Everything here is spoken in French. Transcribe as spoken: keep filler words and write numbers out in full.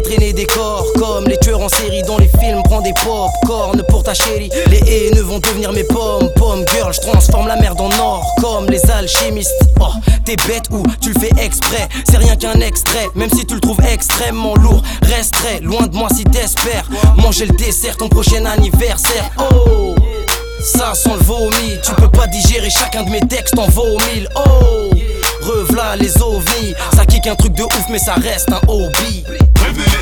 entraîner des corps comme les tueurs en série dans les films. Prends des pop-corn pour ta chérie. Les haineux vont devenir mes pommes. Pomme girl, je transforme la merde en or comme les alchimistes. Oh, t'es bête ou tu le fais exprès? C'est rien qu'un extrait, même si tu le trouves extrêmement lourd. Reste très loin de moi si t'espères manger le dessert ton prochain anniversaire. Oh, ça sent le vomi. Tu peux pas digérer chacun de mes textes en vaut mille. Oh, rev'là les ovnis. Ça kick un truc de ouf mais ça reste un hobby.